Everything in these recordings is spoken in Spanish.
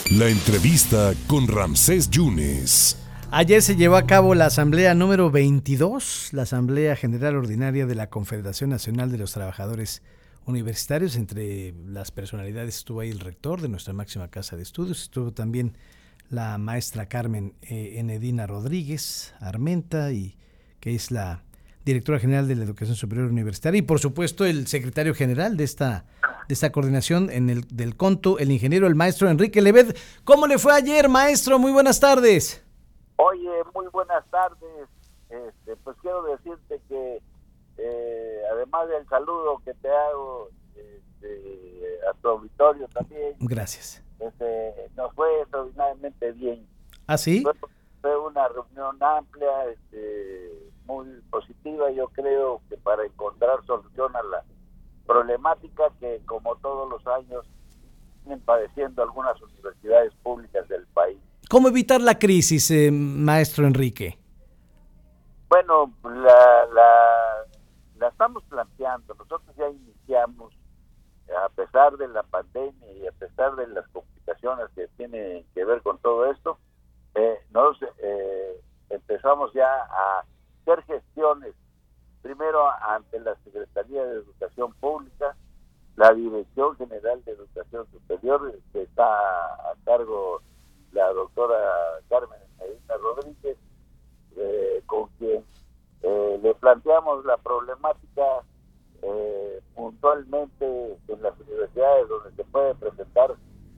La entrevista con Ramsés Yunes. Ayer se llevó a cabo la asamblea número 22, la Asamblea General Ordinaria de la Confederación Nacional de los Trabajadores Universitarios. Entre las personalidades estuvo ahí el rector de nuestra máxima casa de estudios, estuvo también la maestra Carmen Enedina Rodríguez Armenta, y que es la directora general de la Educación Superior Universitaria, y por supuesto el secretario general de esta coordinación del CONTU, el ingeniero, el maestro Enrique Leved. ¿Cómo le fue ayer, maestro? Muy buenas tardes. Oye, muy buenas tardes. Pues quiero decirte que además del saludo que te hago a tu auditorio también. Gracias. Nos fue extraordinariamente bien. ¿Ah, sí? Fue una reunión amplia, muy positiva. Yo creo que para encontrar solución a la problemática que, como todos los años, vienen padeciendo algunas universidades públicas del país. ¿Cómo evitar la crisis, maestro Enrique? Bueno, la estamos planteando. Nosotros ya iniciamos, a pesar de la pandemia y a pesar de las complicaciones que tienen que ver con todo esto, nos empezamos ya a hacer gestiones, primero ante la Secretaría de Educación Pública, la Dirección General de Educación Superior, que está a cargo la doctora Carmen Enedina Rodríguez, con quien le planteamos la problemática puntualmente en las universidades donde se puede presentar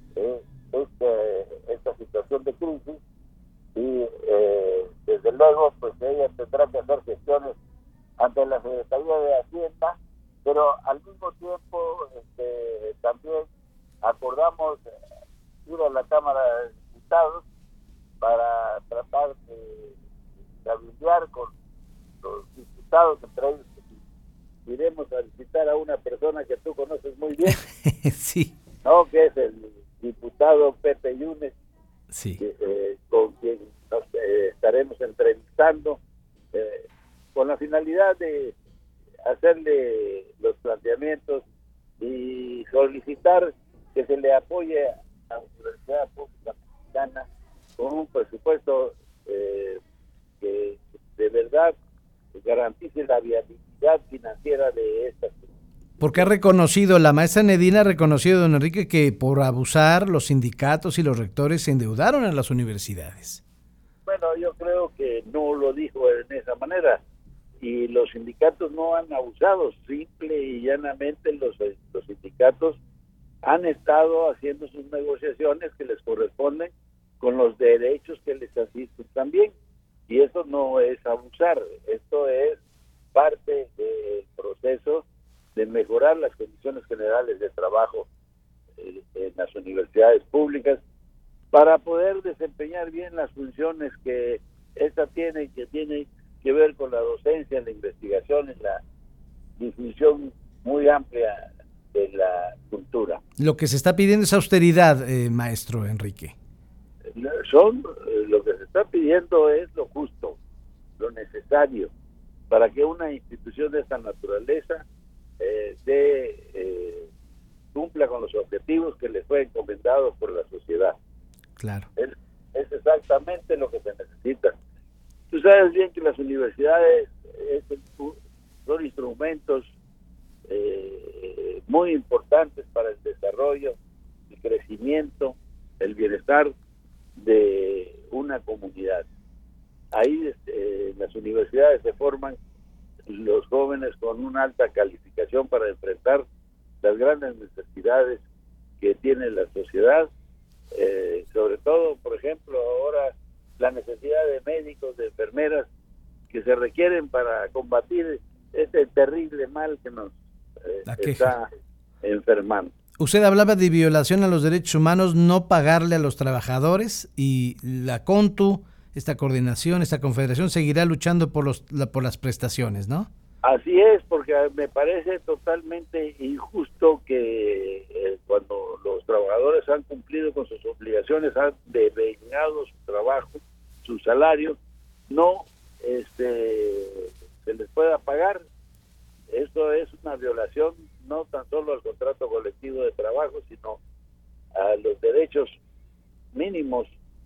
esta situación de crisis, y desde luego pues ella tendrá que hacer gestiones ante la Secretaría de Hacienda, pero al mismo tiempo también acordamos ir a la Cámara de Diputados para tratar de cabildear con los diputados, entre ellos iremos a visitar a una persona que tú conoces muy bien, Sí. ¿no? Que es el diputado Pepe Yunes, Sí. con quien nos estaremos entrevistando, con la finalidad de hacerle los planteamientos y solicitar que se le apoye a la Universidad Pública Mexicana con un presupuesto que de verdad garantice la viabilidad financiera de estas. Porque ha reconocido, la maestra Enedina ha reconocido, don Enrique, que por abusar los sindicatos y los rectores se endeudaron a las universidades. Bueno, yo creo que no lo dijo en esa manera, y los sindicatos no han abusado, simple y llanamente los sindicatos han estado haciendo sus negociaciones que les corresponden con los derechos que les asisten también, y eso no es abusar, esto es parte del proceso de mejorar las condiciones generales de trabajo en las universidades públicas para poder desempeñar bien las funciones que esta tiene que ver con la docencia, la investigación y la difusión muy amplia de la cultura. Lo que se está pidiendo es austeridad, maestro Enrique. Lo que se está pidiendo es lo justo, lo necesario, para que una institución de esta naturaleza cumpla con los objetivos que le fue encomendado por la sociedad. Claro. Es exactamente lo que se necesita. Tú sabes bien que las universidades son instrumentos muy importantes para el desarrollo, el crecimiento, el bienestar de una comunidad. Ahí en las universidades se forman los jóvenes con una alta calificación para enfrentar las grandes necesidades que tiene la sociedad, sobre todo, por ejemplo, ahora la necesidad de médicos, de enfermeras que se requieren para combatir este terrible mal que nos está enfermando. Usted hablaba de violación a los derechos humanos, no pagarle a los trabajadores, y la CONTU, esta coordinación, esta confederación, seguirá luchando por las prestaciones, ¿no? Así es, porque me parece totalmente injusto que cuando los trabajadores han cumplido con sus obligaciones, han devengado su trabajo, su salario, no se les pueda pagar. Esto es una violación no tan solo al contrato colectivo de trabajo, sino a los derechos mínimos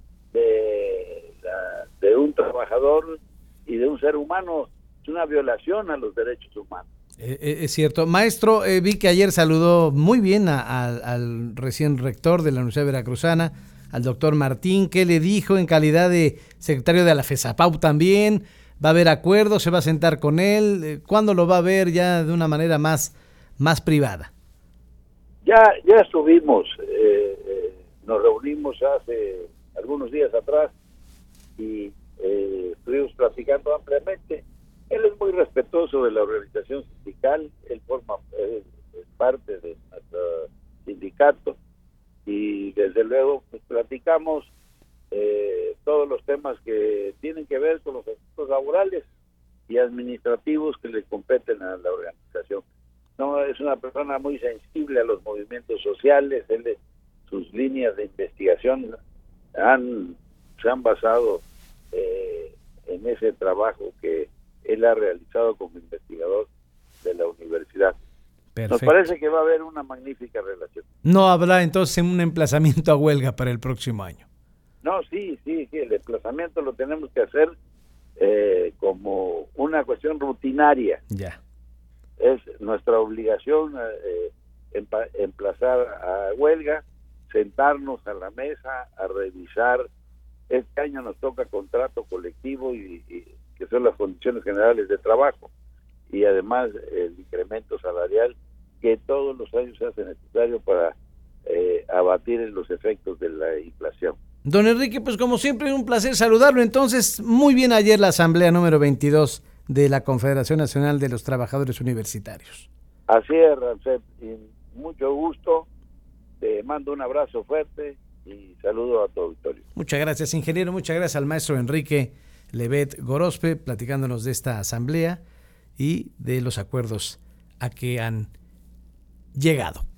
de un trabajador y de un ser humano. Es una violación a los derechos humanos. Es cierto. Maestro, vi que ayer saludó muy bien al recién rector de la Universidad Veracruzana, al doctor Martín. ¿Qué le dijo en calidad de secretario de la FESAPAU también? ¿Va a haber acuerdos? ¿Se va a sentar con él? ¿Cuándo lo va a ver ya de una manera más privada? Ya estuvimos, nos reunimos hace algunos días atrás y estuvimos platicando ampliamente. Él es muy respetuoso de la organización sindical, él forma parte de nuestro sindicato y desde luego pues, platicamos todos los temas que tienen que ver con los asuntos laborales y administrativos que le competen a la organización. No, es una persona muy sensible a los movimientos sociales. Sus líneas de investigación se han basado en ese trabajo que él ha realizado como investigador de la universidad. Perfecto. Nos parece que va a haber una magnífica relación. No habrá entonces un emplazamiento a huelga para el próximo año. No, sí, el emplazamiento lo tenemos que hacer como una cuestión rutinaria. Ya. Es nuestra obligación emplazar a huelga, sentarnos a la mesa, a revisar. Este año nos toca contrato colectivo y que son las condiciones generales de trabajo y además el incremento salarial que todos los años se hace necesario para abatir los efectos de la inflación. Don Enrique, pues como siempre un placer saludarlo. Entonces, muy bien ayer la asamblea número 22 de la Confederación Nacional de los Trabajadores Universitarios. Así es, Ramsés, y mucho gusto. Te mando un abrazo fuerte y saludo a tu auditorio. Muchas gracias, ingeniero. Muchas gracias al maestro Enrique Levet Gorospe, platicándonos de esta asamblea y de los acuerdos a que han llegado.